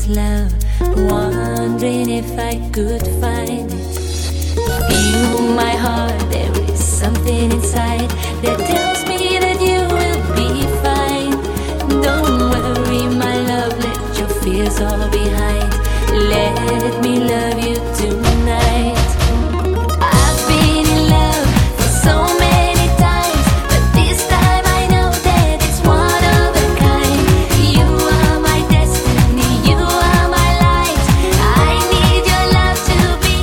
this love, wondering if I could find it. Feel my heart, there is something inside that tells me that you will be fine. Don't worry, my love, let your fears all behind. Let me love you tonight. I've been in love for so many times, but this time I know that it's one of a kind. You are my destiny, you are my light. I need your love to be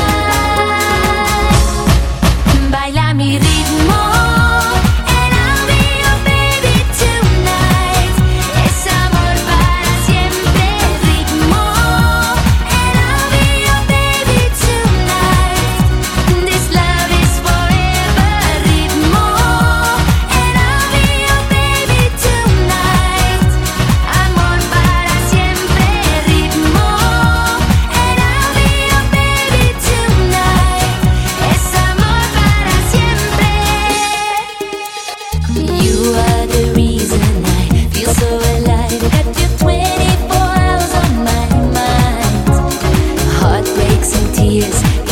mine. Baila mi ritmo, and I'll be your baby tonight. Es amor para siempre, ritmo, and I'll be your baby tonight. This love is forever, ritmo, and I'll be your baby tonight. Amor para siempre, ritmo, and I'll be your baby tonight. Es amor para siempre. You are the reason I feel so alive. Got you 24 hours on my mind. Heartbreaks and tears